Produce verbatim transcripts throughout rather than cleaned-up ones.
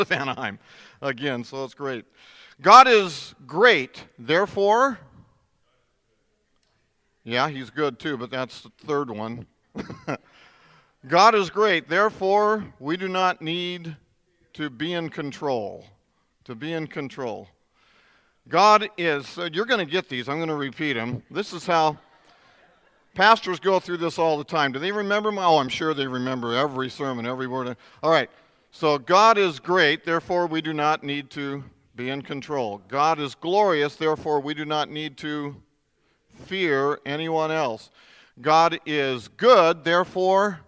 with Anaheim again, so it's great. God is great, therefore, yeah, he's good too, but that's the third one. God is great, therefore, we do not need to be in control. To be in control. God is, so you're going to get these, I'm going to repeat them. This is how pastors go through this all the time. Do they remember my, oh, I'm sure they remember every sermon, every word. All right, so God is great, therefore we do not need to be in control. God is glorious, therefore we do not need to fear anyone else. God is good, therefore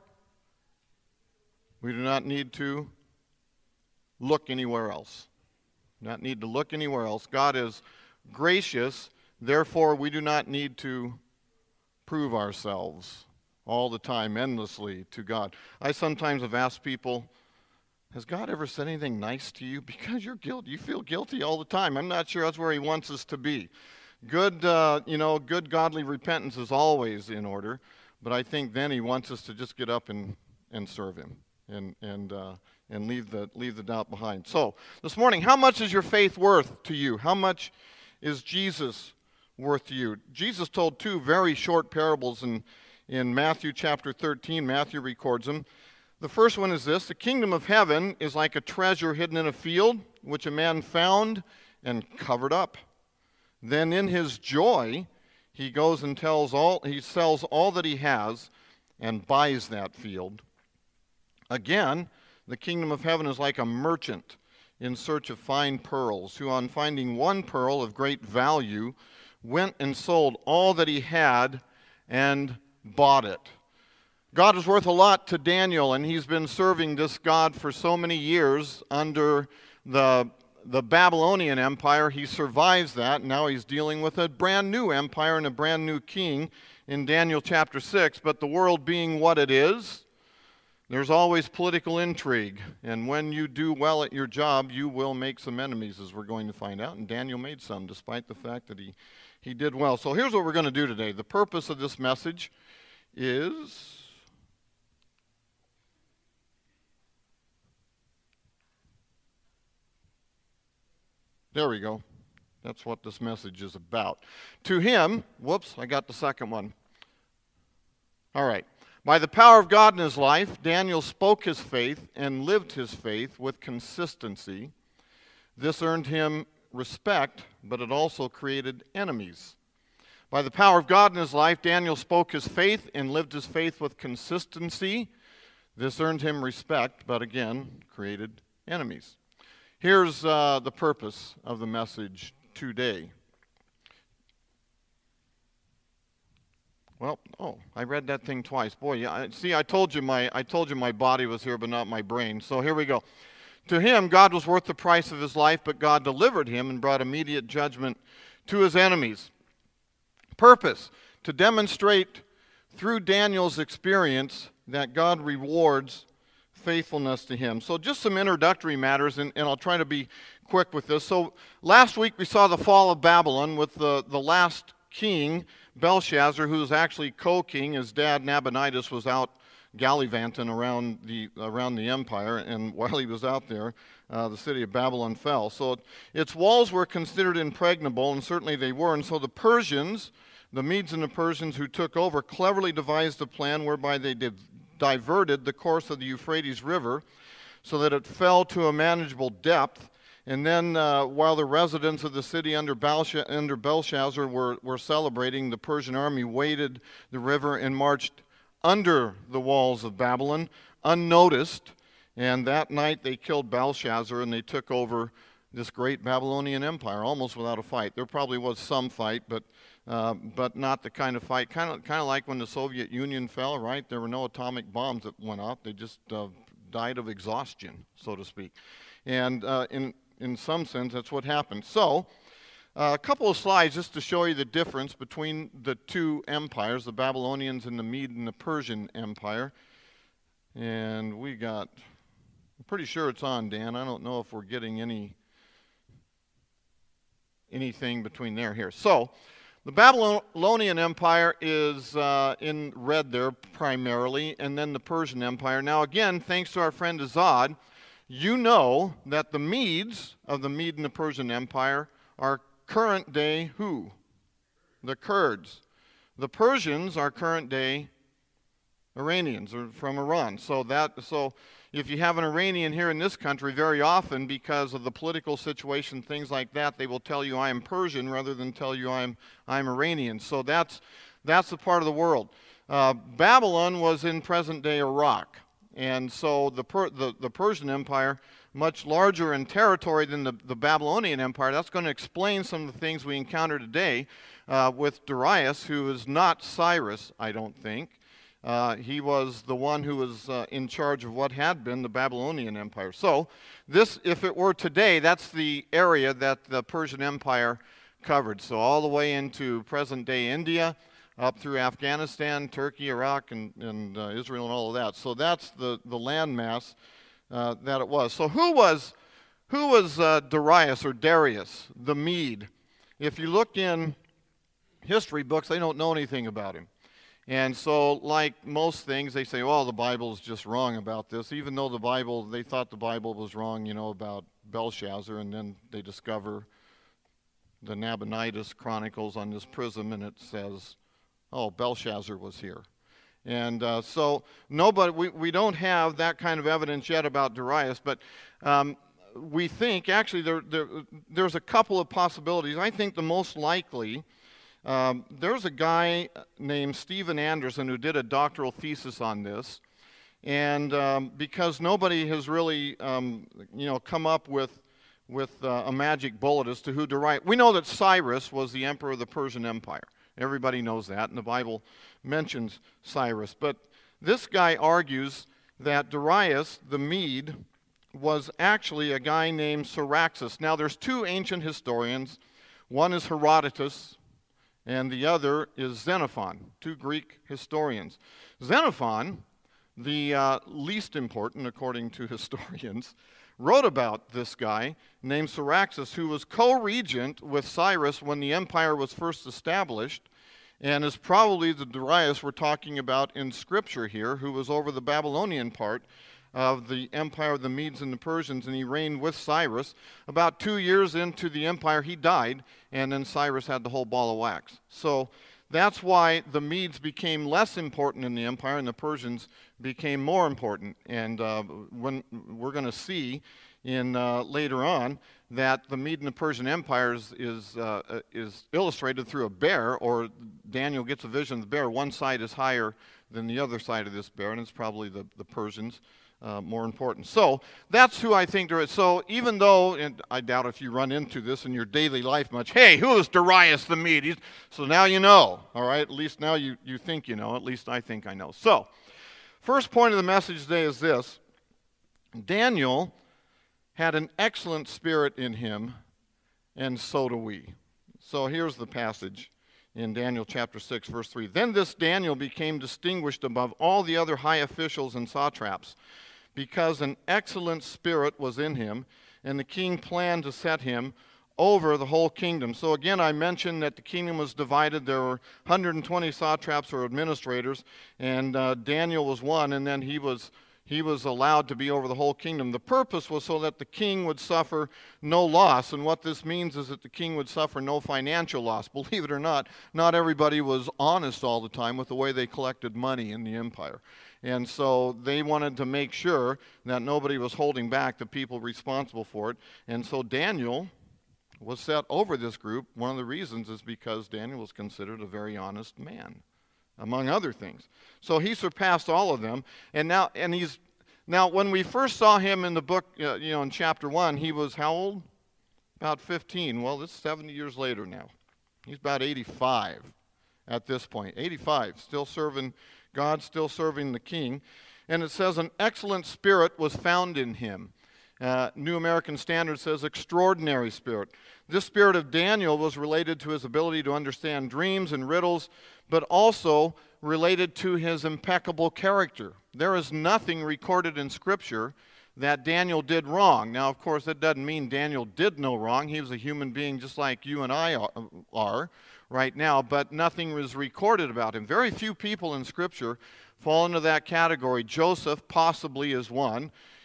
we do not need to look anywhere else. Not need to look anywhere else. God is gracious, therefore we do not need to prove ourselves all the time, endlessly to God. I sometimes have asked people, has God ever said anything nice to you? Because you're guilty. You feel guilty all the time. I'm not sure that's where he wants us to be. Good, uh, you know, good godly repentance is always in order, but I think then he wants us to just get up and, and serve him and and uh, and leave the leave the doubt behind. So this morning, how much is your faith worth to you? How much is Jesus worth to you? Jesus told two very short parables in in Matthew chapter thirteen. Matthew records them. The first one is this: the kingdom of heaven is like a treasure hidden in a field, which a man found and covered up. Then in his joy, he goes and tells all he sells all that he has and buys that field. Again, the kingdom of heaven is like a merchant in search of fine pearls, who on finding one pearl of great value went and sold all that he had and bought it. God is worth a lot to Daniel, and he's been serving this God for so many years under the, the Babylonian Empire. He survives that, and now he's dealing with a brand new empire and a brand new king in Daniel chapter six. But the world being what it is, there's always political intrigue, and when you do well at your job, you will make some enemies, as we're going to find out, and Daniel made some, despite the fact that he, he did well. So here's what we're going to do today. The purpose of this message is there we go. That's what this message is about. To him, whoops, I got the second one. All right. By the power of God in his life, Daniel spoke his faith and lived his faith with consistency. This earned him respect, but it also created enemies. By the power of God in his life, Daniel spoke his faith and lived his faith with consistency. This earned him respect, but again, created enemies. Here's uh, the purpose of the message today. Well, oh, I read that thing twice. Boy, yeah. See, I told you my I told you my body was here, but not my brain. So here we go. To him, God was worth the price of his life, but God delivered him and brought immediate judgment to his enemies. Purpose: to demonstrate through Daniel's experience that God rewards faithfulness to him. So just some introductory matters, and, and I'll try to be quick with this. So last week we saw the fall of Babylon with the, the last king, Belshazzar, who was actually co-king. His dad, Nabonidus, was out gallivanting around the around the empire, and while he was out there, uh, the city of Babylon fell. So its walls were considered impregnable, and certainly they were. And so the Persians, the Medes and the Persians who took over, cleverly devised a plan whereby they did, diverted the course of the Euphrates River so that it fell to a manageable depth. And then uh, while the residents of the city under, Balsha- under Belshazzar were, were celebrating, the Persian army waded the river and marched under the walls of Babylon, unnoticed. And that night they killed Belshazzar and they took over this great Babylonian empire almost without a fight. There probably was some fight, but uh, but not the kind of fight, kind of kind of like when the Soviet Union fell, right? There were no atomic bombs that went off. They just uh, died of exhaustion, so to speak. And uh, in in some sense, that's what happened. So, uh, a couple of slides just to show you the difference between the two empires, the Babylonians and the Mede and the Persian Empire. And we got, I'm pretty sure it's on, Dan. I don't know if we're getting any anything between there here. So, the Babylonian Empire is uh, in red there primarily, and then the Persian Empire. Now again, thanks to our friend Azad, you know that the Medes of the Mede and the Persian Empire are current day who? The Kurds. The Persians are current day Iranians, or from Iran. So that so if you have an Iranian here in this country, very often because of the political situation, things like that, they will tell you I am Persian rather than tell you I'm I'm Iranian. So that's that's the part of the world. Uh, Babylon was in present-day Iraq, and so the, per, the the Persian Empire, much larger in territory than the, the Babylonian Empire. That's going to explain some of the things we encounter today uh, with Darius, who is not Cyrus, I don't think. Uh, he was the one who was uh, in charge of what had been the Babylonian Empire. So this, if it were today, that's the area that the Persian Empire covered. So all the way into present-day India, up through Afghanistan, Turkey, Iraq, and, and uh, Israel, and all of that. So that's the, the landmass uh, that it was. So who was, who was uh, Darius or Darius, the Mede? If you look in history books, they don't know anything about him. And so, like most things, they say, well, the Bible's just wrong about this, even though the Bible, they thought the Bible was wrong, you know, about Belshazzar, and then they discover the Nabonidus Chronicles on this prism, and it says, oh, Belshazzar was here. And uh, so, nobody, we, we don't have that kind of evidence yet about Darius, but um, we think, actually, there, there, there's a couple of possibilities. I think the most likely, Um, there's a guy named Stephen Anderson who did a doctoral thesis on this, and um, because nobody has really, um, you know, come up with with uh, a magic bullet as to who Darius. We know that Cyrus was the emperor of the Persian Empire. Everybody knows that, and the Bible mentions Cyrus. But this guy argues that Darius, the Mede, was actually a guy named Cyaxares. Now, there's two ancient historians. One is Herodotus, and the other is Xenophon, two Greek historians. Xenophon, the uh, least important according to historians, wrote about this guy named Cyaxares, who was co-regent with Cyrus when the empire was first established, and is probably the Darius we're talking about in Scripture here, who was over the Babylonian part of the empire of the Medes and the Persians, and he reigned with Cyrus. About two years into the empire, he died, and then Cyrus had the whole ball of wax. So that's why the Medes became less important in the empire, and the Persians became more important. And uh, when we're going to see in uh, later on that the Mede and the Persian empires is uh, is illustrated through a bear, or Daniel gets a vision of the bear. One side is higher than the other side of this bear, and it's probably the, the Persians. Uh, more important. So that's who I think there is. So even though, and I doubt if you run into this in your daily life much, hey, who is Darius the Mede? He's, so now you know, all right? At least now you, you think you know. At least I think I know. So first point of the message today is this. Daniel had an excellent spirit in him, and so do we. So here's the passage in Daniel chapter six, verse three. Then this Daniel became distinguished above all the other high officials and satraps, because an excellent spirit was in him, and the king planned to set him over the whole kingdom. So again, I mentioned that the kingdom was divided. There were one hundred twenty satraps or administrators, and uh, Daniel was one, and then he was he was allowed to be over the whole kingdom. The purpose was so that the king would suffer no loss, and what this means is that the king would suffer no financial loss. Believe it or not, not everybody was honest all the time with the way they collected money in the empire. And so they wanted to make sure that nobody was holding back the people responsible for it. And so Daniel was set over this group. One of the reasons is because Daniel was considered a very honest man, among other things. So he surpassed all of them. And now, and he's now when we first saw him in the book, uh, you know, in chapter one, he was how old? About fifteen. Well, it's seventy years later now. He's about eighty-five at this point. eighty-five, still serving God, still serving the king. And it says an excellent spirit was found in him. Uh, New American Standard says extraordinary spirit. This spirit of Daniel was related to his ability to understand dreams and riddles, but also related to his impeccable character. There is nothing recorded in Scripture that Daniel did wrong. Now, of course, that doesn't mean Daniel did no wrong. He was a human being just like you and I are right now, but nothing was recorded about him. Very few people in Scripture fall into that category. Joseph possibly is one.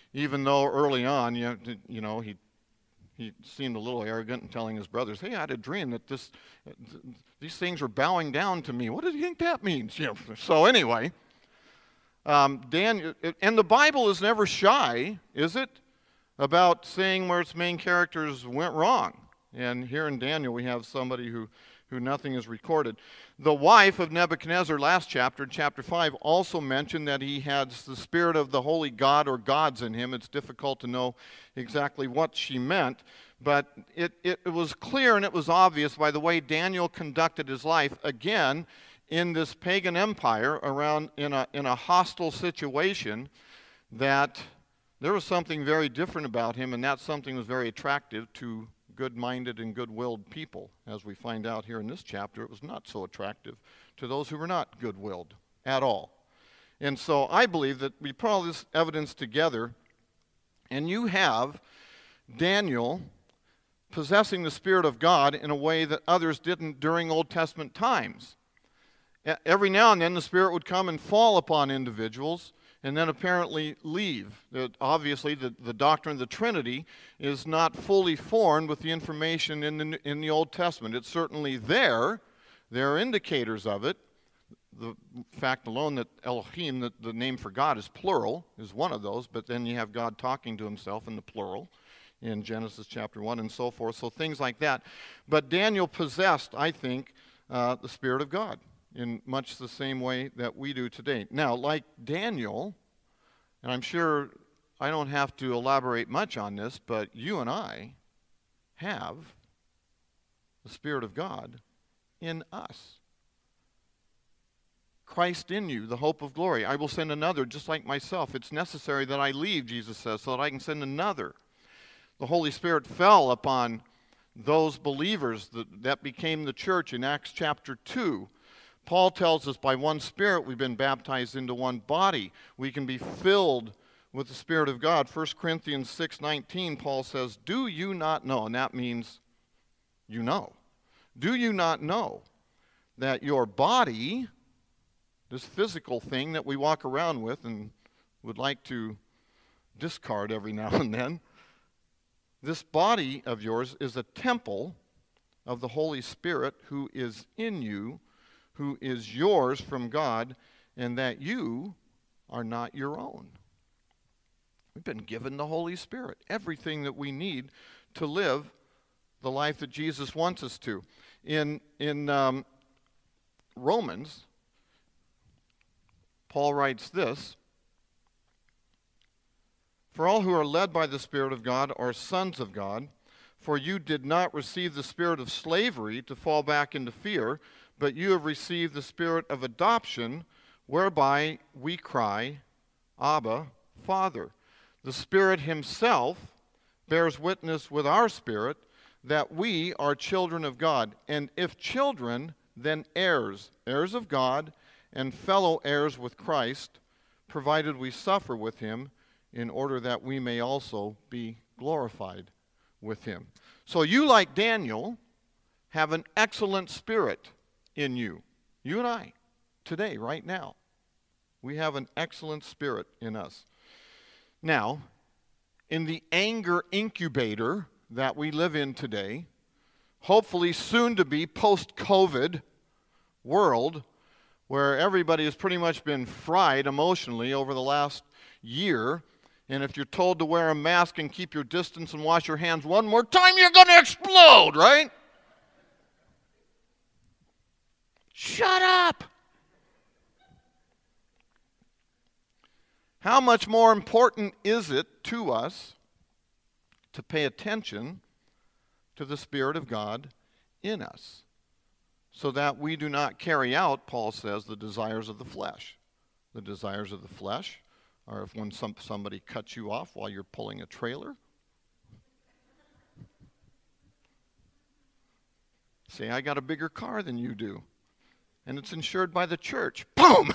even though early on, you know, you know he he seemed a little arrogant in telling his brothers, "Hey, I had a dream that this these things are bowing down to me. What do you think that means?" You know. So anyway, um, Daniel, and the Bible is never shy, is it, about saying where its main characters went wrong. And here in Daniel, we have somebody who who nothing is recorded. The wife of Nebuchadnezzar, last chapter, chapter five, also mentioned that he had the spirit of the holy god or gods in him. It's difficult to know exactly what she meant, but it, it, it was clear and it was obvious by the way Daniel conducted his life, again, in this pagan empire, around in a, in a hostile situation, that there was something very different about him, and that something was very attractive to good-minded and good-willed people. As we find out here in this chapter, it was not so attractive to those who were not good-willed at all. And so I believe that we put all this evidence together, and you have Daniel possessing the Spirit of God in a way that others didn't during Old Testament times. Every now and then the Spirit would come and fall upon individuals and then apparently leave. That obviously, the, the doctrine of the Trinity is not fully formed with the information in the, in the Old Testament. It's certainly there. There are indicators of it. The fact alone that Elohim, the, the name for God, is plural, is one of those, but then you have God talking to himself in the plural in Genesis chapter one and so forth, so things like that. But Daniel possessed, I think, uh, the Spirit of God in much the same way that we do today. Now, like Daniel, and I'm sure I don't have to elaborate much on this, but you and I have the Spirit of God in us. Christ in you, the hope of glory. I will send another just like myself. It's necessary that I leave, Jesus says, so that I can send another. The Holy Spirit fell upon those believers that, that became the church in Acts chapter two. Paul tells us by one Spirit we've been baptized into one body. We can be filled with the Spirit of God. First Corinthians six nineteen, Paul says, "Do you not know," and that means you know. "Do you not know that your body," this physical thing that we walk around with and would like to discard every now and then, this body of yours is a temple of the Holy Spirit who is in you, who is yours from God, and that you are not your own. We've been given the Holy Spirit, everything that we need to live the life that Jesus wants us to. In, in um, Romans, Paul writes this, "For all who are led by the Spirit of God are sons of God. For you did not receive the spirit of slavery to fall back into fear, but you have received the Spirit of adoption, whereby we cry, Abba, Father. The Spirit himself bears witness with our spirit that we are children of God. And if children, then heirs, heirs of God, and fellow heirs with Christ, provided we suffer with him, in order that we may also be glorified with him." So you, like Daniel, have an excellent spirit in you. You and I, today, right now, we have an excellent spirit in us. Now, in the anger incubator that we live in today, hopefully soon to be post-COVID world, where everybody has pretty much been fried emotionally over the last year, and if you're told to wear a mask and keep your distance and wash your hands one more time, you're going to explode, right? Shut up! How much more important is it to us to pay attention to the Spirit of God in us, so that we do not carry out, Paul says, the desires of the flesh. The desires of the flesh are if when some, somebody cuts you off while you're pulling a trailer. Say, "I got a bigger car than you do, and it's insured by the church." Boom!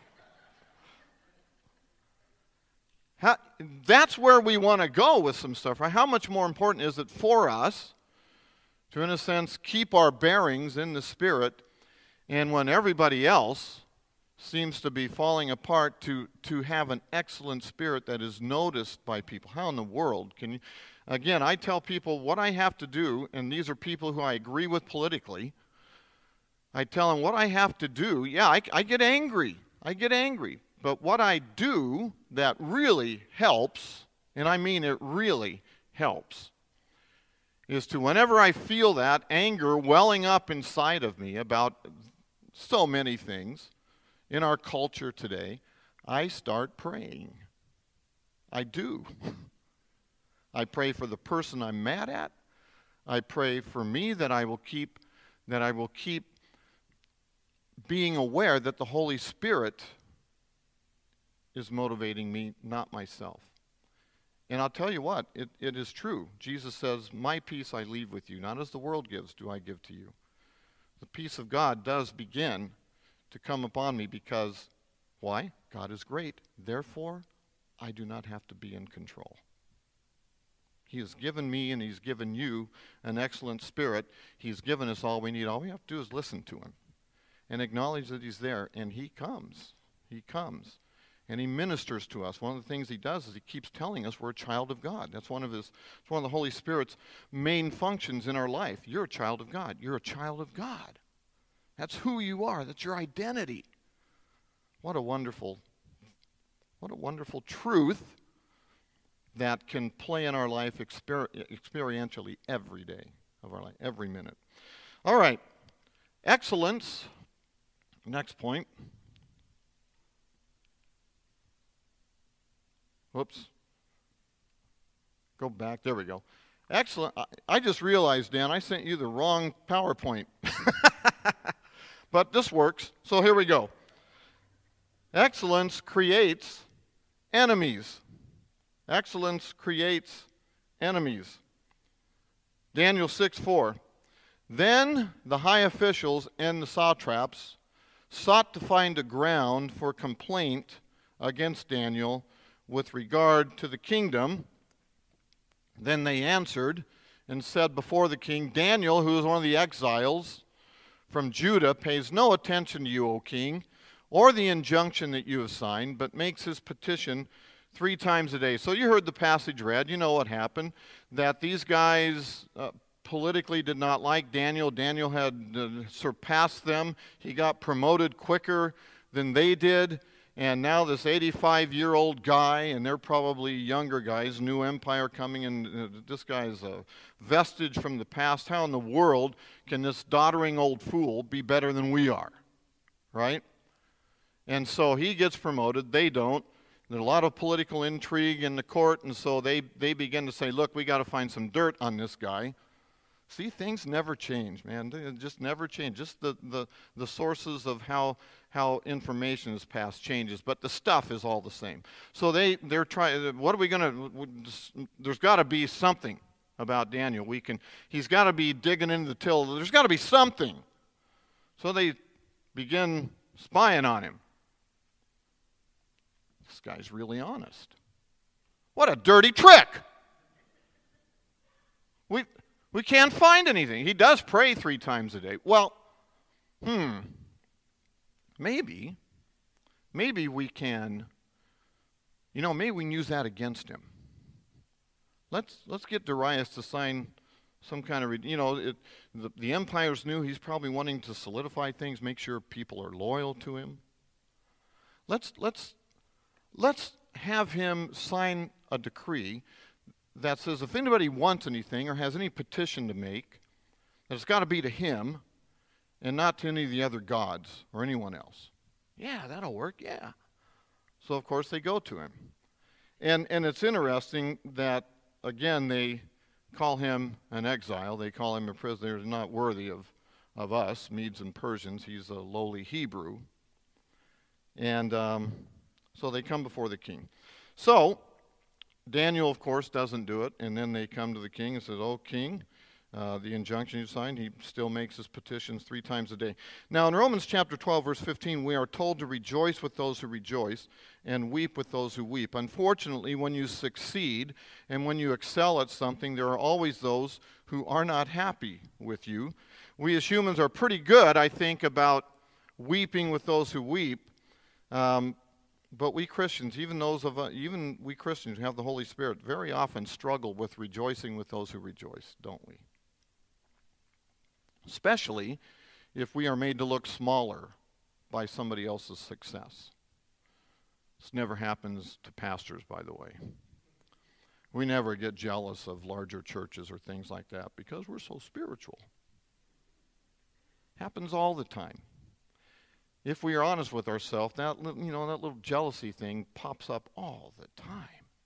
How, that's where we want to go with some stuff, right? How much more important is it for us to, in a sense, keep our bearings in the Spirit, and when everybody else seems to be falling apart to, to have an excellent spirit that is noticed by people. How in the world can you? Again, I tell people what I have to do, and these are people who I agree with politically. I tell them what I have to do. Yeah, I, I get angry. I get angry. But what I do that really helps, and I mean it really helps, is to whenever I feel that anger welling up inside of me about so many things in our culture today, I start praying. I do. I pray for the person I'm mad at. I pray for me that I will keep that I will keep being aware that the Holy Spirit is motivating me, not myself. And I'll tell you what, it, it is true. Jesus says, my peace I leave with you, not as the world gives do I give to you. The peace of God does begin to come upon me because, why? God is great. Therefore, I do not have to be in control. He has given me and he's given you an excellent spirit. He's given us all we need. All we have to do is listen to him and acknowledge that he's there, and he comes. He comes. And he ministers to us. One of the things he does is he keeps telling us we're a child of God. That's one of his, it's one of the Holy Spirit's main functions in our life. You're a child of God. You're a child of God. That's who you are. That's your identity. What a wonderful, what a wonderful truth that can play in our life exper- experientially every day of our life, every minute. All right. Excellence. Next point. Whoops. Go back. There we go. Excellent. I, I just realized, Dan, I sent you the wrong PowerPoint. But this works. So here we go. Excellence creates enemies. Excellence creates enemies. Daniel six four. Then the high officials and the satraps sought to find a ground for complaint against Daniel with regard to the kingdom. Then they answered and said before the king, Daniel, who is one of the exiles from Judah, pays no attention to you, O king, or the injunction that you have signed, but makes his petition three times a day. So you heard the passage read. You know what happened, that these guys uh, politically did not like Daniel. Daniel had uh, surpassed them. He got promoted quicker than they did. And now this eighty-five-year-old guy, and they're probably younger guys, new empire coming in, uh, this guy is a vestige from the past. How in the world can this doddering old fool be better than we are, right? And so he gets promoted, they don't. There's a lot of political intrigue in the court, and so they, they begin to say, look, we got to find some dirt on this guy. See, things never change, man. They just never change. Just the, the, the sources of how how information is passed changes, but the stuff is all the same. So they, they're trying, what are we going to, there's got to be something about Daniel. We can, he's got to be digging into the till. There's got to be something. So they begin spying on him. This guy's really honest. What a dirty trick. We, we can't find anything. He does pray three times a day. Well, hmm. Maybe, maybe we can, you know, maybe we can use that against him. Let's let's get Darius to sign some kind of, you know, it, the, the empire's new. He's probably wanting to solidify things, make sure people are loyal to him. Let's let's let's have him sign a decree that says if anybody wants anything or has any petition to make, that it's got to be to him and not to any of the other gods or anyone else. Yeah, that'll work, yeah. So, of course, they go to him. And and it's interesting that, again, they call him an exile. They call him a prisoner not worthy of, of us, Medes and Persians. He's a lowly Hebrew. And um, so they come before the king. So, Daniel, of course, doesn't do it. And then they come to the king and says, oh, king, Uh, the injunction you signed, he still makes his petitions three times a day. Now, in Romans chapter twelve, verse fifteen, we are told to rejoice with those who rejoice and weep with those who weep. Unfortunately, when you succeed and when you excel at something, there are always those who are not happy with you. We as humans are pretty good, I think, about weeping with those who weep, Um, but we Christians, even those of uh, even we Christians who have the Holy Spirit, very often struggle with rejoicing with those who rejoice, don't we? Especially if we are made to look smaller by somebody else's success. This never happens to pastors, by the way. We never get jealous of larger churches or things like that because we're so spiritual. Happens all the time. If we are honest with ourselves, that you know that little jealousy thing pops up all the time.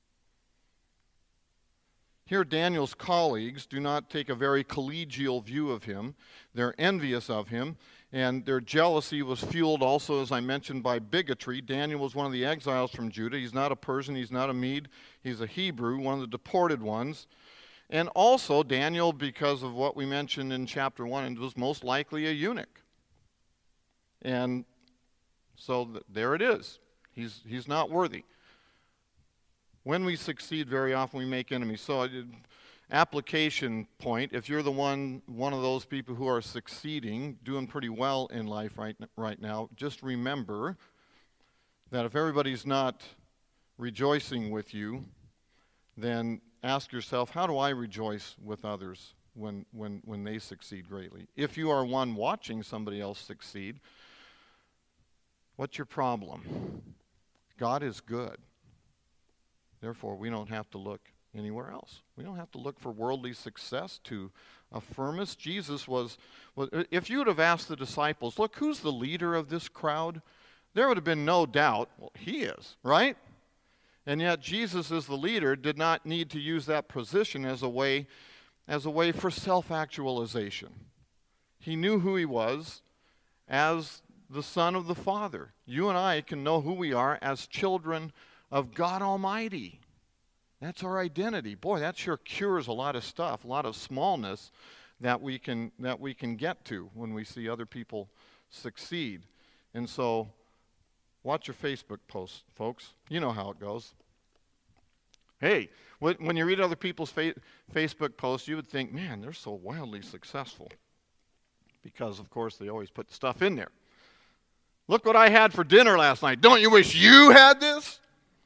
Here, Daniel's colleagues do not take a very collegial view of him. They're envious of him, and their jealousy was fueled also, as I mentioned, by bigotry. Daniel was one of the exiles from Judah. He's not a Persian. He's not a Mede. He's a Hebrew, one of the deported ones. And also, Daniel, because of what we mentioned in chapter one, was most likely a eunuch. And so th- there it is. He's, he's not worthy. When we succeed, very often we make enemies. So, uh, application point, if you're the one one of those people who are succeeding, doing pretty well in life right, right now, just remember that if everybody's not rejoicing with you, then ask yourself, how do I rejoice with others when, when, when they succeed greatly? If you are one watching somebody else succeed, what's your problem? God is good. Therefore, we don't have to look anywhere else. We don't have to look for worldly success to affirm us. Jesus was, was, if you would have asked the disciples, look, who's the leader of this crowd? There would have been no doubt, well, he is, right? And yet Jesus, as the leader, did not need to use that position as a way, as a way for self-actualization. He knew who he was as the Son of the Father. You and I can know who we are as children of God Almighty. That's our identity. Boy, that sure cures a lot of stuff, a lot of smallness that we can that we can get to when we see other people succeed. And so, watch your Facebook posts, folks. You know how it goes. Hey, when you read other people's fa- Facebook posts, you would think, man, they're so wildly successful. Because, of course, they always put stuff in there. Look what I had for dinner last night. Don't you wish you had this?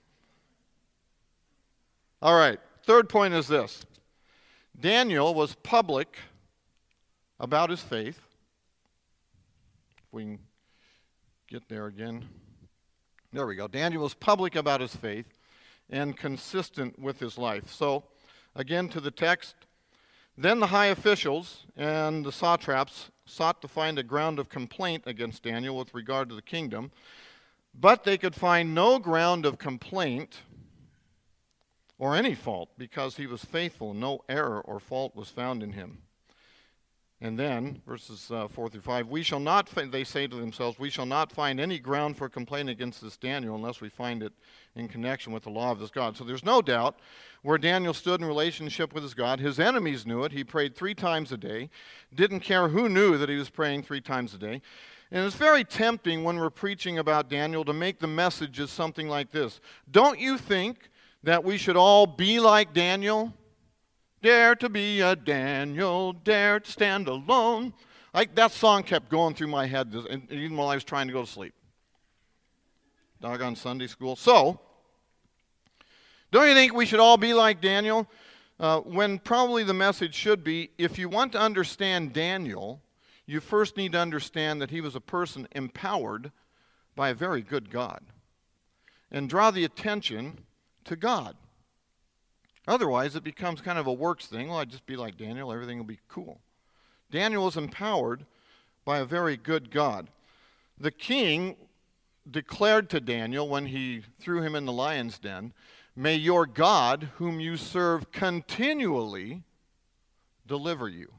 All right, third point is this. Daniel was public about his faith. If we can get there again. There we go. Daniel was public about his faith and consistent with his life. So, again to the text. Then the high officials and the satraps sought to find a ground of complaint against Daniel with regard to the kingdom, but they could find no ground of complaint or any fault, because he was faithful, and no error or fault was found in him. And then, verses uh, four through five, we shall not, fi- they say to themselves, we shall not find any ground for complaint against this Daniel unless we find it in connection with the law of this God. So there's no doubt where Daniel stood in relationship with his God. His enemies knew it. He prayed three times a day. Didn't care who knew that he was praying three times a day. And it's very tempting when we're preaching about Daniel to make the message as something like this. Don't you think that we should all be like Daniel? Dare to be a Daniel, dare to stand alone. Like that song kept going through my head even while I was trying to go to sleep. Doggone Sunday school. So, don't you think we should all be like Daniel? Uh, when probably the message should be, if you want to understand Daniel, you first need to understand that he was a person empowered by a very good God. And draw the attention to God. Otherwise, it becomes kind of a works thing. Well, I'd just be like Daniel, everything will be cool. Daniel was empowered by a very good God. The king declared to Daniel when he threw him in the lion's den, may your God, whom you serve continually, deliver you.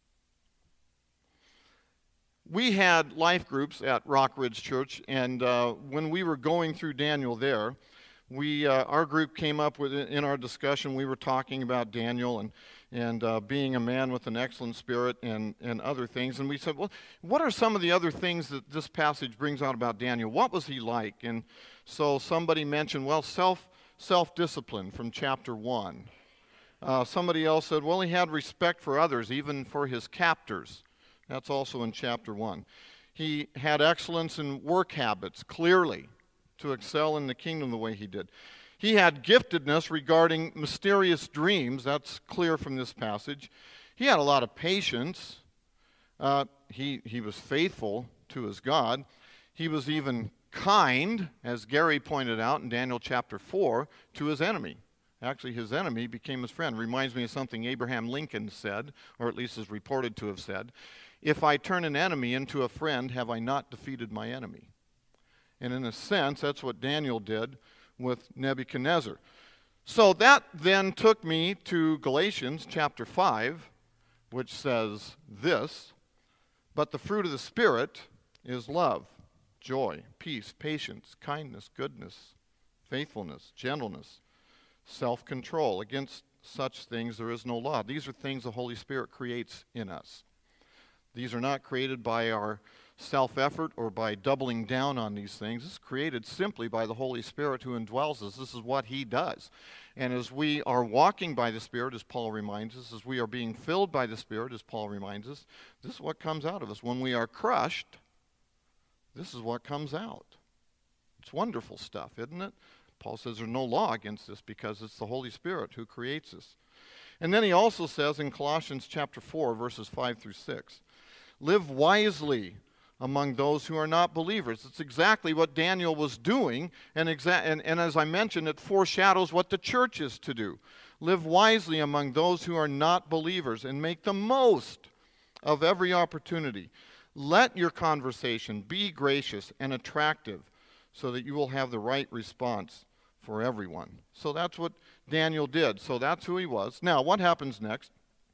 We had life groups at Rock Ridge Church, and uh, when we were going through Daniel there, We, uh, our group came up with, in our discussion, we were talking about Daniel and, and uh, being a man with an excellent spirit and, and other things. And we said, well, what are some of the other things that this passage brings out about Daniel? What was he like? And so somebody mentioned, well, self, self-discipline from chapter one. Uh, somebody else said, well, he had respect for others, even for his captors. That's also in chapter one. He had excellence in work habits, clearly. to excel in the kingdom the way he did. He had giftedness regarding mysterious dreams. That's clear from this passage. He had a lot of patience. Uh, he, he was faithful to his God. He was even kind, as Gary pointed out in Daniel chapter four, to his enemy. Actually, his enemy became his friend. Reminds me of something Abraham Lincoln said, or at least is reported to have said. If I turn an enemy into a friend, have I not defeated my enemy? And in a sense, that's what Daniel did with Nebuchadnezzar. So that then took me to Galatians chapter five, which says this, but the fruit of the Spirit is love, joy, peace, patience, kindness, goodness, faithfulness, gentleness, self-control. Against such things there is no law. These are things the Holy Spirit creates in us. These are not created by our self-effort or by doubling down on these things. It's created simply by the Holy Spirit who indwells us. This is what he does. And as we are walking by the Spirit, as Paul reminds us, as we are being filled by the Spirit, as Paul reminds us, this is what comes out of us. When we are crushed, this is what comes out. It's wonderful stuff, isn't it? Paul says there's no law against this because it's the Holy Spirit who creates us. And then he also says in Colossians chapter four, verses five through six, live wisely among those who are not believers. It's exactly what Daniel was doing, and, exa- and, and as I mentioned, it foreshadows what the church is to do. Live wisely among those who are not believers and make the most of every opportunity. Let your conversation be gracious and attractive so that you will have the right response for everyone. So that's what Daniel did. So that's who he was. Now, what happens next?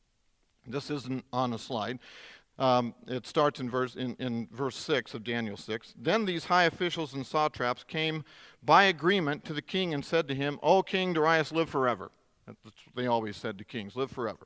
This isn't on the slide. Um, it starts in verse, in, in verse six of Daniel six. Then these high officials and satraps came by agreement to the king and said to him, O King Darius, live forever. That's what they always said to kings, live forever.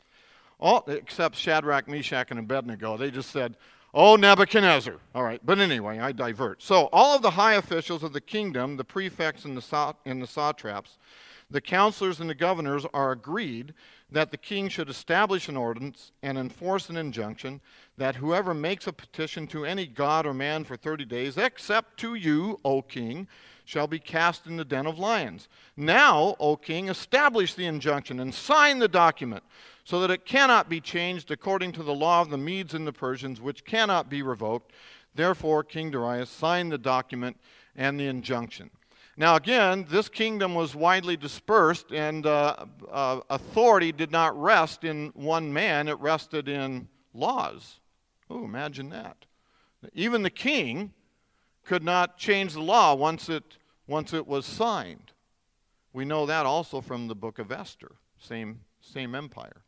All, except Shadrach, Meshach, and Abednego. They just said, Oh, Nebuchadnezzar. All right, but anyway, I divert. So all of the high officials of the kingdom, the prefects and the, sa- and the satraps, the counselors and the governors are agreed that the king should establish an ordinance and enforce an injunction that whoever makes a petition to any god or man for thirty days, except to you, O king, shall be cast in the den of lions. Now, O king, establish the injunction and sign the document so that it cannot be changed according to the law of the Medes and the Persians, which cannot be revoked. Therefore, King Darius signed the document and the injunction. Now again, this kingdom was widely dispersed, and uh, uh, authority did not rest in one man, it rested in laws. Oh, imagine that. Even the king could not change the law once it, once it was signed. We know that also from the book of Esther, same, same empire.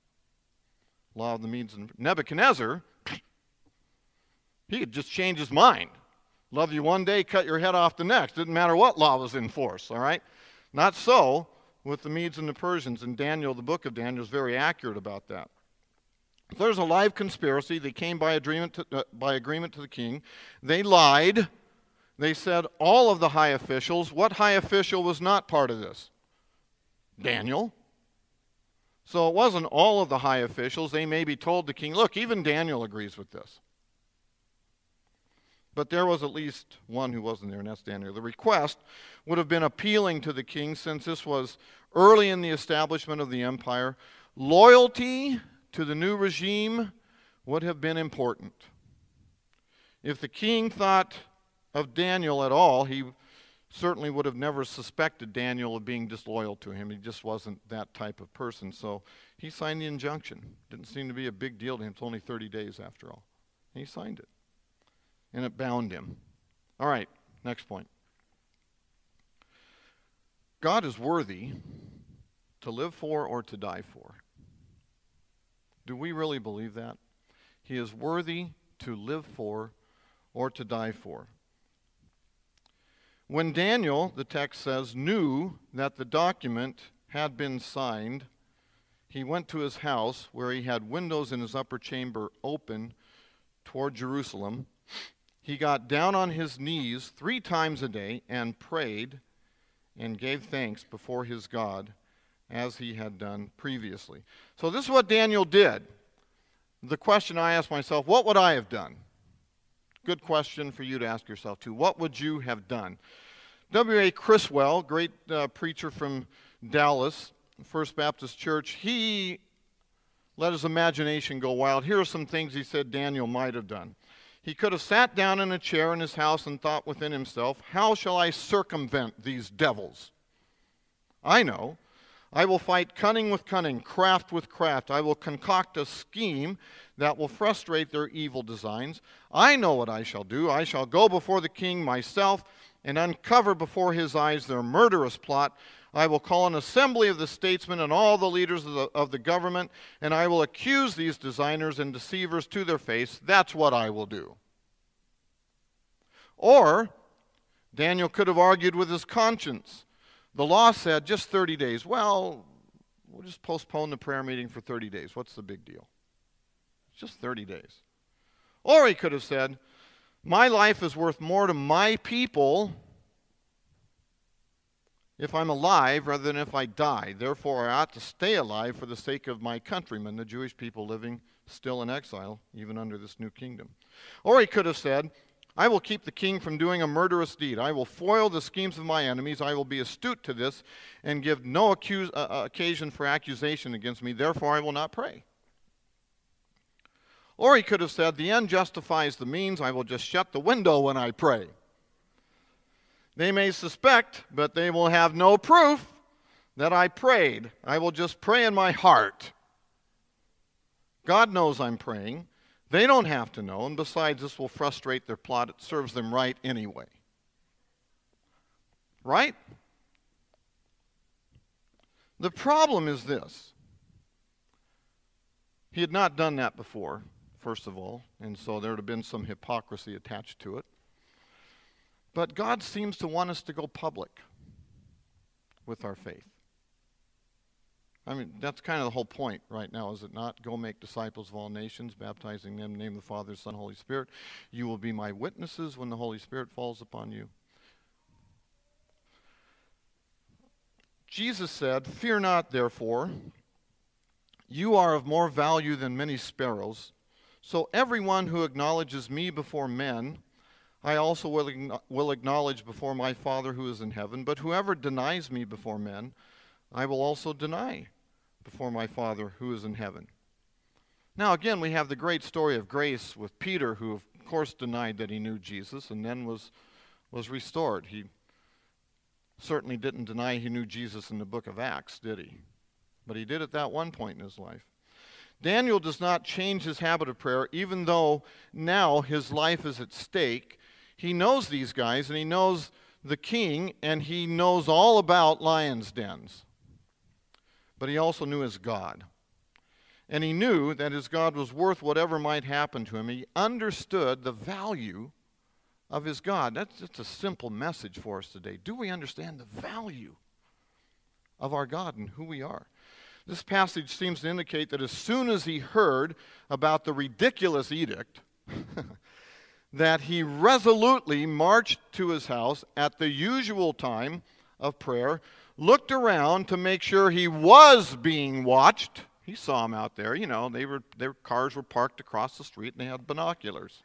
Law of the Medes and Nebuchadnezzar, he could just change his mind. Love you one day, cut your head off the next. Didn't matter what law was in force, all right? Not so with the Medes and the Persians. And Daniel, the book of Daniel, is very accurate about that. If there's a live conspiracy, they came by agreement to, uh, by agreement to the king. They lied. They said all of the high officials. What high official was not part of this? Daniel. So it wasn't all of the high officials. They maybe told the king, look, even Daniel agrees with this. But there was at least one who wasn't there, and that's Daniel. The request would have been appealing to the king since this was early in the establishment of the empire. Loyalty to the new regime would have been important. If the king thought of Daniel at all, he certainly would have never suspected Daniel of being disloyal to him. He just wasn't that type of person. So he signed the injunction. Didn't seem to be a big deal to him. It's only thirty days after all. And he signed it. And it bound him. All right, next point. God is worthy to live for or to die for. Do we really believe that? He is worthy to live for or to die for. When Daniel, the text says, knew that the document had been signed, he went to his house where he had windows in his upper chamber open toward Jerusalem. He got down on his knees three times a day and prayed and gave thanks before his God as he had done previously. So this is what Daniel did. The question I asked myself, what would I have done? Good question for you to ask yourself too. What would you have done? W A Criswell, great uh, preacher from Dallas, First Baptist Church, he let his imagination go wild. Here are some things he said Daniel might have done. He could have sat down in a chair in his house and thought within himself, how shall I circumvent these devils? I know. I will fight cunning with cunning, craft with craft. I will concoct a scheme that will frustrate their evil designs. I know what I shall do. I shall go before the king myself and uncover before his eyes their murderous plot. I will call an assembly of the statesmen and all the leaders of the, of the government, and I will accuse these designers and deceivers to their face. That's what I will do. Or, Daniel could have argued with his conscience. The law said just thirty days. Well, we'll just postpone the prayer meeting for thirty days. What's the big deal? It's just thirty days. Or he could have said, my life is worth more to my people if I'm alive rather than if I die. Therefore, I ought to stay alive for the sake of my countrymen, the Jewish people living still in exile, even under this new kingdom. Or he could have said, I will keep the king from doing a murderous deed. I will foil the schemes of my enemies. I will be astute to this and give no accuse, uh, occasion for accusation against me. Therefore, I will not pray. Or he could have said, the end justifies the means. I will just shut the window when I pray. They may suspect, but they will have no proof that I prayed. I will just pray in my heart. God knows I'm praying. They don't have to know, and besides, this will frustrate their plot. It serves them right anyway. Right? The problem is this. He had not done that before, first of all, and so there would have been some hypocrisy attached to it. But God seems to want us to go public with our faith. I mean, that's kind of the whole point right now, is it not? Go make disciples of all nations, baptizing them in the name of the Father, Son, Holy Spirit. You will be my witnesses when the Holy Spirit falls upon you. Jesus said, fear not, therefore. You are of more value than many sparrows. So everyone who acknowledges me before men, I also will, will acknowledge before my Father who is in heaven. But whoever denies me before men, I will also deny before my Father who is in heaven. Now again, we have the great story of grace with Peter, who of course denied that he knew Jesus and then was, was restored. He certainly didn't deny he knew Jesus in the book of Acts, did he? But he did at that one point in his life. Daniel does not change his habit of prayer, even though now his life is at stake. He knows these guys, and he knows the king, and he knows all about lions' dens. But he also knew his God. And he knew that his God was worth whatever might happen to him. He understood the value of his God. That's just a simple message for us today. Do we understand the value of our God and who we are? This passage seems to indicate that as soon as he heard about the ridiculous edict, that he resolutely marched to his house at the usual time of prayer, looked around to make sure he was being watched. He saw them out there. You know, they were, their cars were parked across the street and they had binoculars.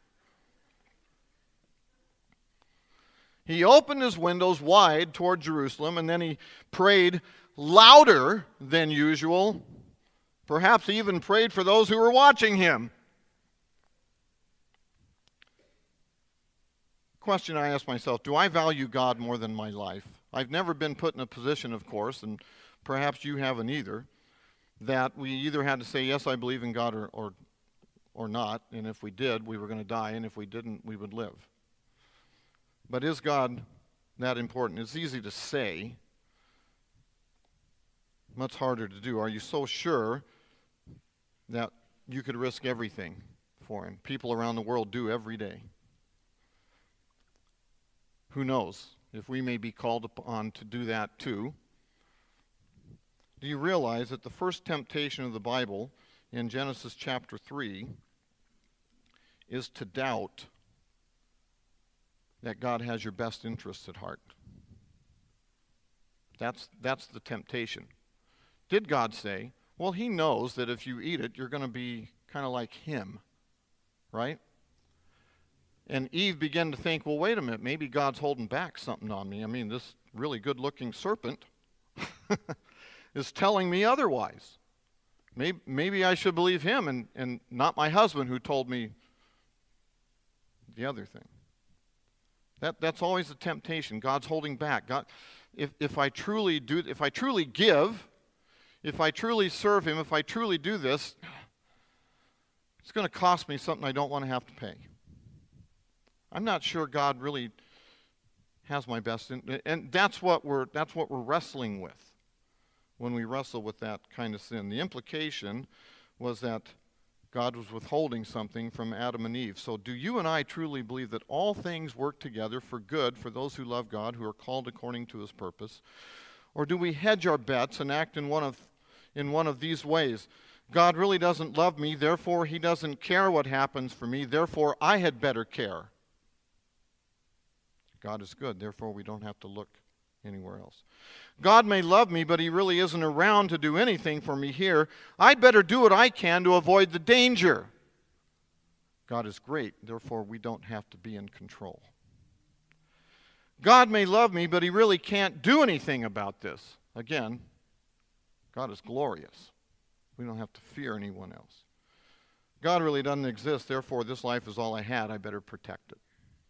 He opened his windows wide toward Jerusalem, and then he prayed louder than usual. Perhaps he even prayed for those who were watching him. Question I ask myself, do I value God more than my life? I've never been put in a position, of course, and perhaps you haven't either, that we either had to say, yes, I believe in God, or, or, or not, and if we did, we were going to die, and if we didn't, we would live. But is God that important? It's easy to say, much harder to do. Are you so sure that you could risk everything for him? People around the world do every day. Who knows if we may be called upon to do that too? Do you realize that the first temptation of the Bible in Genesis chapter three is to doubt that God has your best interests at heart? That's, that's the temptation. Did God say, well, he knows that if you eat it, you're going to be kind of like him, right? And Eve began to think, well, wait a minute, maybe God's holding back something on me. I mean, this really good-looking serpent is telling me otherwise. Maybe, maybe I should believe him and, and not my husband who told me the other thing. That, that's always the temptation. God's holding back. God, if, if I truly do, if I truly give, if I truly serve him, if I truly do this, it's going to cost me something I don't want to have to pay. I'm not sure God really has my best in, and that's what we're that's what we're wrestling with when we wrestle with that kind of sin. The implication was that God was withholding something from Adam and Eve. So do you and I truly believe that all things work together for good for those who love God, who are called according to his purpose? Or do we hedge our bets and act in one of in one of these ways? God really doesn't love me, therefore he doesn't care what happens for me, therefore I had better care. God is good, therefore we don't have to look anywhere else. God may love me, but he really isn't around to do anything for me here. I'd better do what I can to avoid the danger. God is great, therefore we don't have to be in control. God may love me, but he really can't do anything about this. Again, God is glorious. We don't have to fear anyone else. God really doesn't exist, therefore this life is all I had. I better protect it.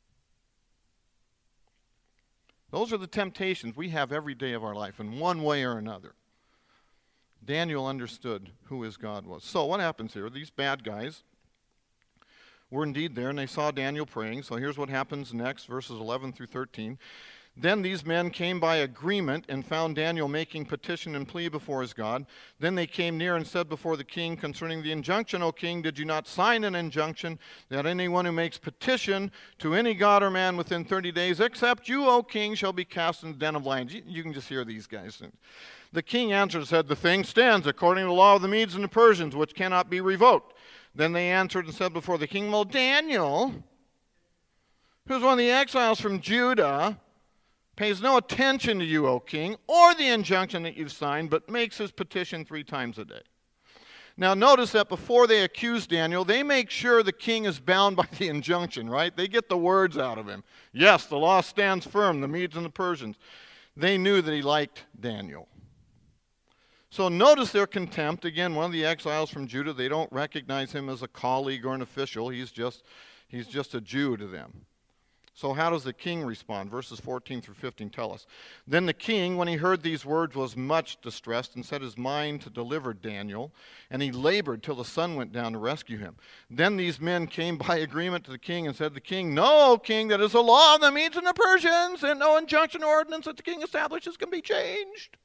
Those are the temptations we have every day of our life in one way or another. Daniel understood who his God was. So what happens here? These bad guys were indeed there, and they saw Daniel praying. So here's what happens next, verses eleven through thirteen. Then these men came by agreement and found Daniel making petition and plea before his God. Then they came near and said before the king concerning the injunction, O king, did you not sign an injunction that anyone who makes petition to any god or man within thirty days, except you, O king, shall be cast in the den of lions? You, you can just hear these guys. The king answered and said, the thing stands according to the law of the Medes and the Persians, which cannot be revoked. Then they answered and said before the king, well, Daniel, who's one of the exiles from Judah, pays no attention to you, O king, or the injunction that you've signed, but makes his petition three times a day. Now notice that before they accuse Daniel, they make sure the king is bound by the injunction, right? They get the words out of him. Yes, the law stands firm, the Medes and the Persians. They knew that he liked Daniel. So notice their contempt. Again, one of the exiles from Judah, they don't recognize him as a colleague or an official. He's just, he's just a Jew to them. So how does the king respond? Verses fourteen through fifteen tell us. Then the king, when he heard these words, was much distressed and set his mind to deliver Daniel, and he labored till the sun went down to rescue him. Then these men came by agreement to the king and said to the king, no, O king, that is the law of the Medes and the Persians, and no injunction or ordinance that the king establishes can be changed.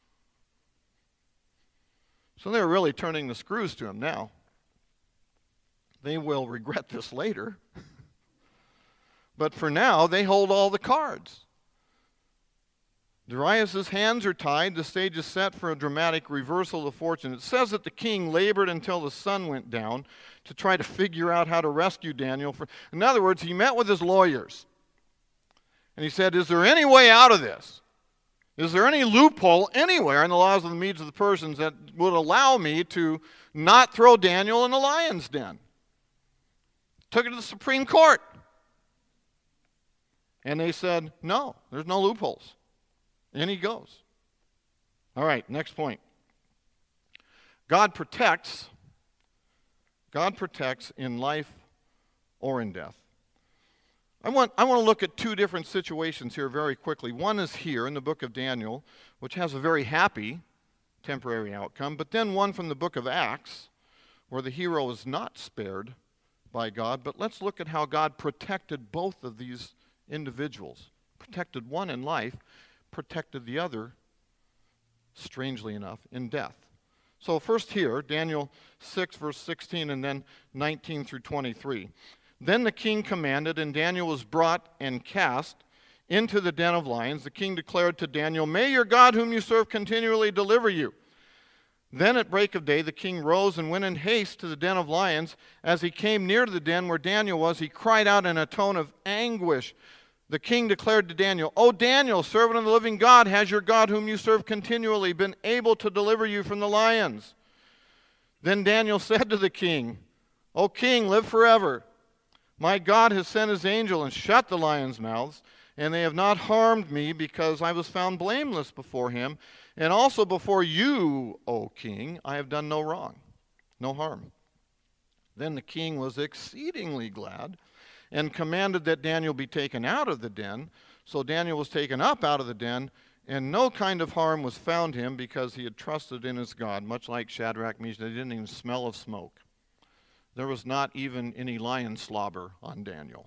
So they're really turning the screws to him now. They will regret this later. But for now, they hold all the cards. Darius' hands are tied. The stage is set for a dramatic reversal of fortune. It says that the king labored until the sun went down to try to figure out how to rescue Daniel. For, in other words, he met with his lawyers. And he said, is there any way out of this? Is there any loophole anywhere in the laws of the Medes of the Persians that would allow me to not throw Daniel in the lion's den? Took it to the Supreme Court. And they said, no, there's no loopholes. In he goes. All right, next point. God protects. God protects in life or in death. I want, I want to look at two different situations here very quickly. One is here in the book of Daniel, which has a very happy temporary outcome, but then one from the book of Acts, where the hero is not spared by God. But let's look at how God protected both of these individuals. Protected one in life, protected the other, strangely enough, in death. So first here, Daniel six, verse sixteen, and then nineteen through twenty-three. Then the king commanded, and Daniel was brought and cast into the den of lions. The king declared to Daniel, may your God whom you serve continually deliver you. Then at break of day the king rose and went in haste to the den of lions. As he came near to the den where Daniel was, he cried out in a tone of anguish. The king declared to Daniel, O Daniel, servant of the living God, has your God whom you serve continually been able to deliver you from the lions? Then Daniel said to the king, O king, live forever. My God has sent his angel and shut the lions' mouths, and they have not harmed me, because I was found blameless before him, and also before you, O king, I have done no wrong, no harm. Then the king was exceedingly glad, and commanded that Daniel be taken out of the den. So Daniel was taken up out of the den, and no kind of harm was found him, because he had trusted in his God, much like Shadrach, Meshach. They didn't even smell of smoke. There was not even any lion slobber on Daniel.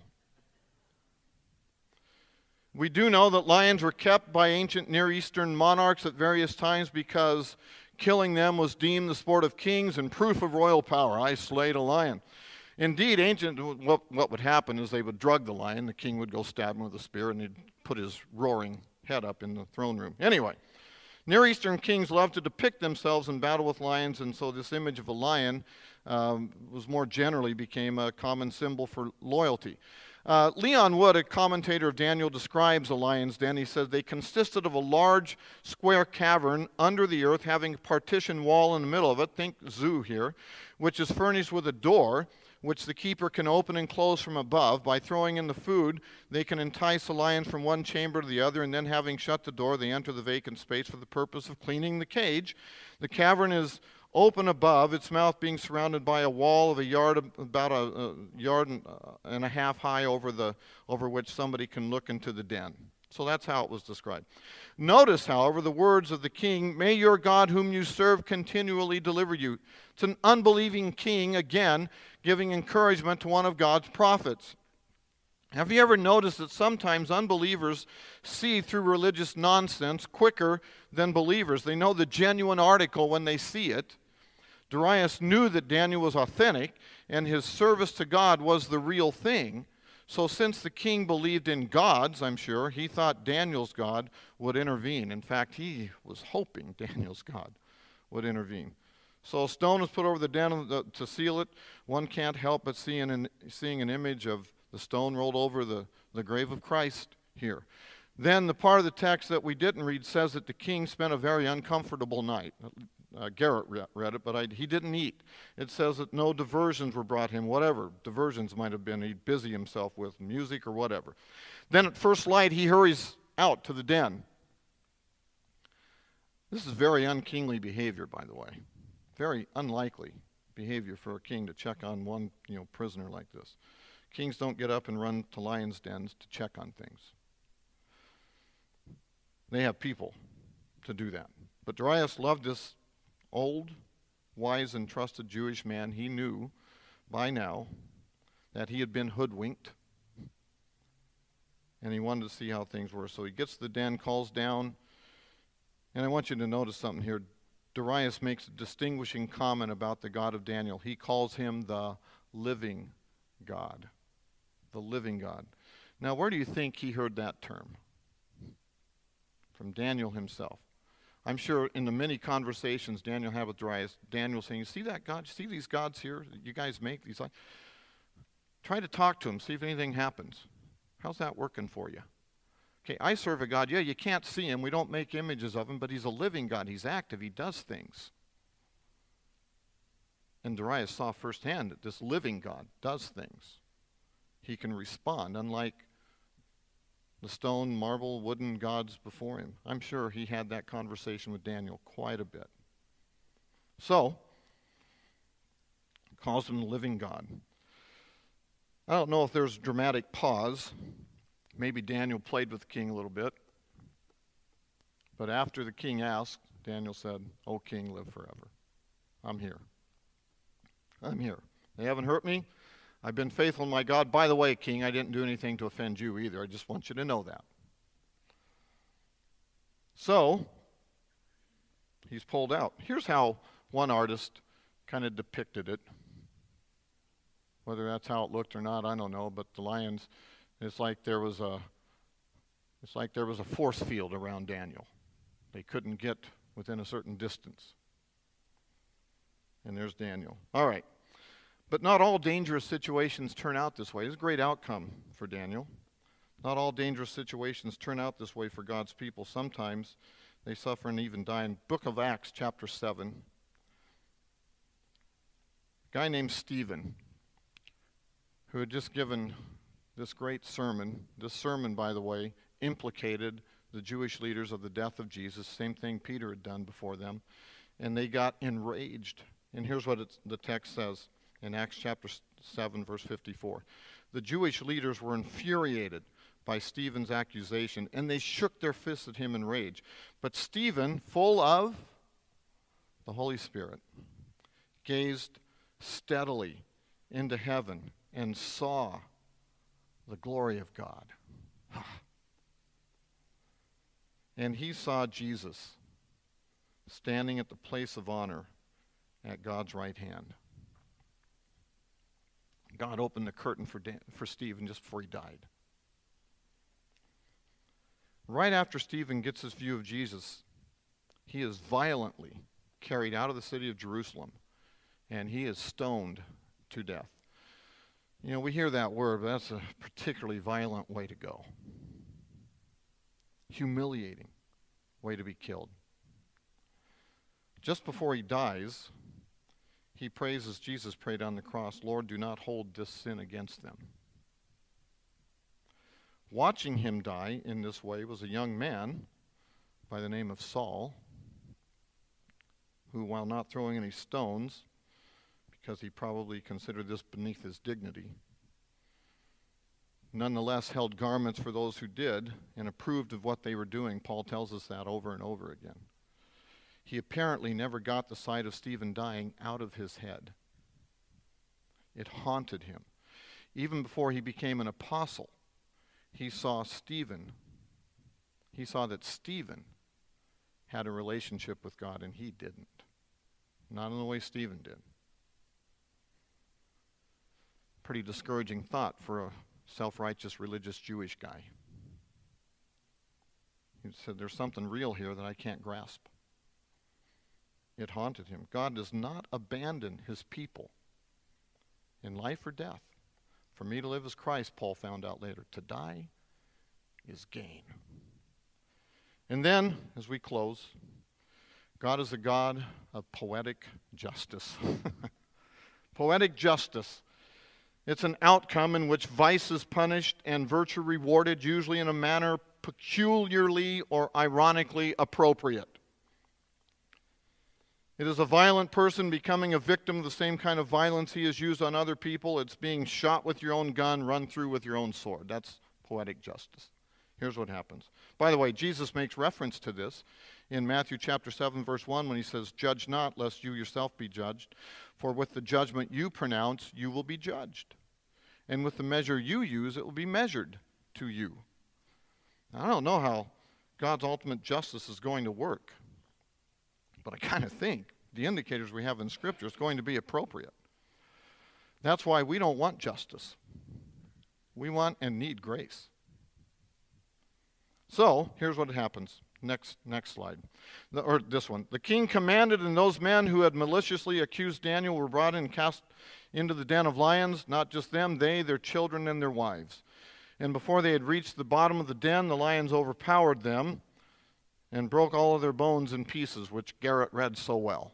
We do know that lions were kept by ancient Near Eastern monarchs at various times, because killing them was deemed the sport of kings and proof of royal power. I slayed a lion. Indeed, ancient, what, what would happen is they would drug the lion. The king would go stab him with a spear, and he'd put his roaring head up in the throne room. Anyway, Near Eastern kings loved to depict themselves in battle with lions, and so this image of a lion um, was more generally became a common symbol for loyalty. Uh, Leon Wood, a commentator of Daniel, describes a lion's den. He says they consisted of a large square cavern under the earth, having a partition wall in the middle of it, think zoo here, which is furnished with a door, which the keeper can open and close from above. By throwing in the food, they can entice the lions from one chamber to the other, and then having shut the door, they enter the vacant space for the purpose of cleaning the cage. The cavern is open above, its mouth being surrounded by a wall of a yard, about a, a yard and, uh, and a half high, over the over which somebody can look into the den. So that's how it was described. Notice, however, the words of the king, "May your God whom you serve continually deliver you." It's an unbelieving king, again, giving encouragement to one of God's prophets. Have you ever noticed that sometimes unbelievers see through religious nonsense quicker than believers? They know the genuine article when they see it. Darius knew that Daniel was authentic, and his service to God was the real thing. So since the king believed in gods, I'm sure, he thought Daniel's God would intervene. In fact, he was hoping Daniel's God would intervene. So a stone was put over the den to seal it. One can't help but see an, seeing an image of the stone rolled over the, the grave of Christ here. Then the part of the text that we didn't read says that the king spent a very uncomfortable night. Uh, Garrett read it, but I, he didn't eat. It says that no diversions were brought him, whatever diversions might have been. He'd busy himself with music or whatever. Then at first light, he hurries out to the den. This is very unkingly behavior, by the way. Very unlikely behavior for a king to check on one, you know, prisoner like this. Kings don't get up and run to lions' dens to check on things. They have people to do that. But Darius loved this old, wise, and trusted Jewish man. He knew by now that he had been hoodwinked, and he wanted to see how things were. So he gets to the den, calls down, and I want you to notice something here. Darius makes a distinguishing comment about the God of Daniel. He calls him the living God. The living God. Now, where do you think he heard that term? From Daniel himself. I'm sure in the many conversations Daniel had with Darius, Daniel saying, "You see that God? You see these gods here that you guys make? These, try to talk to him, see if anything happens. How's that working for you? Okay, I serve a God. Yeah, you can't see him. We don't make images of him, but he's a living God. He's active. He does things." And Darius saw firsthand that this living God does things. He can respond, unlike the stone, marble, wooden gods before him. I'm sure he had that conversation with Daniel quite a bit. So, he calls him the living God. I don't know if there's a dramatic pause. Maybe Daniel played with the king a little bit. But after the king asked, Daniel said, "O king, live forever. I'm here. I'm here. They haven't hurt me. I've been faithful to my God. By the way, king, I didn't do anything to offend you either. I just want you to know that." So, he's pulled out. Here's how one artist kind of depicted it. Whether that's how it looked or not, I don't know. But the lions, it's like there was a, it's like there was a force field around Daniel. They couldn't get within a certain distance. And there's Daniel. All right. But not all dangerous situations turn out this way. It's a great outcome for Daniel. Not all dangerous situations turn out this way for God's people. Sometimes they suffer and even die. In Book of Acts, chapter seven, a guy named Stephen, who had just given this great sermon. This sermon, by the way, implicated the Jewish leaders of the death of Jesus, same thing Peter had done before them, and they got enraged. And here's what it's, the text says in Acts chapter seven, verse fifty-four. The Jewish leaders were infuriated by Stephen's accusation, and they shook their fists at him in rage. But Stephen, full of the Holy Spirit, gazed steadily into heaven and saw the glory of God. And he saw Jesus standing at the place of honor at God's right hand. God opened the curtain for, Dan, for Stephen just before he died. Right after Stephen gets his view of Jesus, he is violently carried out of the city of Jerusalem, and he is stoned to death. You know, we hear that word, but that's a particularly violent way to go. Humiliating way to be killed. Just before he dies, he prays as Jesus prayed on the cross, Lord, do not hold this sin against them. Watching him die in this way was a young man by the name of Saul, who, while not throwing any stones, because he probably considered this beneath his dignity, nonetheless held garments for those who did and approved of what they were doing. Paul tells us that over and over again. He apparently never got the sight of Stephen dying out of his head. It haunted him. Even before he became an apostle, he saw Stephen. He saw that Stephen had a relationship with God and he didn't. Not in the way Stephen did. Pretty discouraging thought for a self-righteous religious Jewish guy. He said, there's something real here that I can't grasp. It haunted him. God does not abandon his people in life or death. For me to live is Christ, Paul found out later. To die is gain. And then, as we close, God is a God of poetic justice. Poetic justice. It's an outcome in which vice is punished and virtue rewarded, usually in a manner peculiarly or ironically appropriate. It is a violent person becoming a victim of the same kind of violence he has used on other people. It's being shot with your own gun, run through with your own sword. That's poetic justice. Here's what happens. By the way, Jesus makes reference to this in Matthew chapter seven, verse one, when he says, judge not, lest you yourself be judged. For with the judgment you pronounce, you will be judged. And with the measure you use, it will be measured to you. Now, I don't know how God's ultimate justice is going to work. But I kind of think the indicators we have in Scripture is going to be appropriate. That's why we don't want justice. We want and need grace. So, here's what happens. Next, next slide. The, or this one. The king commanded, and those men who had maliciously accused Daniel were brought in and cast into the den of lions. Not just them, they, their children, and their wives. And before they had reached the bottom of the den, the lions overpowered them and broke all of their bones in pieces, which Garrett read so well.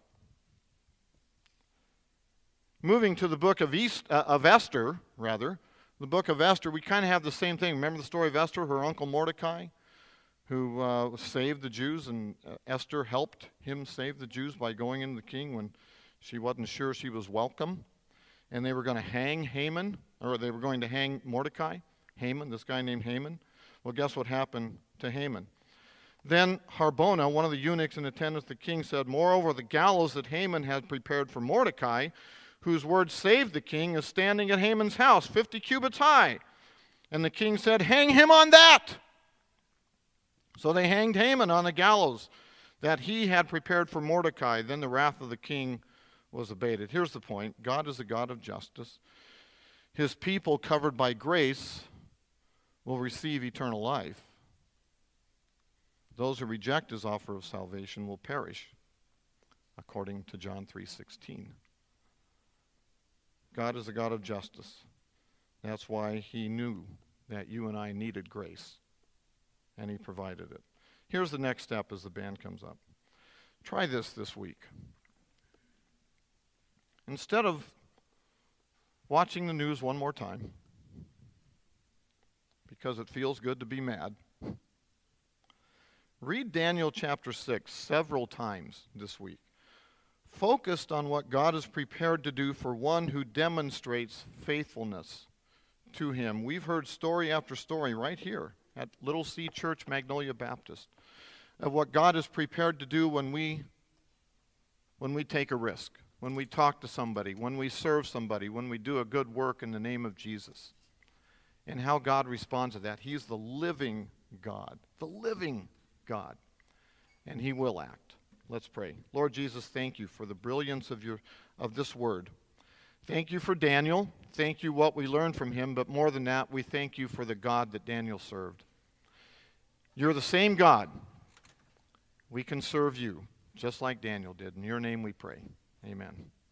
Moving to the book of, East, uh, of Esther, rather, the book of Esther, we kind of have the same thing. Remember the story of Esther, her uncle Mordecai, who uh, saved the Jews, and uh, Esther helped him save the Jews by going into the king when she wasn't sure she was welcome. And they were going to hang Haman, or they were going to hang Mordecai, Haman, this guy named Haman. Well, guess what happened to Haman? Then Harbona, one of the eunuchs in attendance of the king, said, moreover, the gallows that Haman had prepared for Mordecai, whose word saved the king, is standing at Haman's house, fifty cubits high. And the king said, hang him on that. So they hanged Haman on the gallows that he had prepared for Mordecai. Then the wrath of the king was abated. Here's the point. God is a God of justice. His people, covered by grace, will receive eternal life. Those who reject his offer of salvation will perish, according to John three sixteen. God is a God of justice. That's why he knew that you and I needed grace, and he provided it. Here's the next step as the band comes up. Try this this week. Instead of watching the news one more time because it feels good to be mad. Read Daniel chapter six several times this week, focused on what God is prepared to do for one who demonstrates faithfulness to him. We've heard story after story right here at Little C Church, Magnolia Baptist, of what God is prepared to do when we when we take a risk, when we talk to somebody, when we serve somebody, when we do a good work in the name of Jesus, and how God responds to that. He's the living God, the living God, and he will act. Let's pray. Lord Jesus, thank you for the brilliance of your of this word. Thank you for Daniel. Thank you what we learned from him, but more than that, we thank you for the God that Daniel served. You're the same God. We can serve you just like Daniel did. In your name we pray. Amen.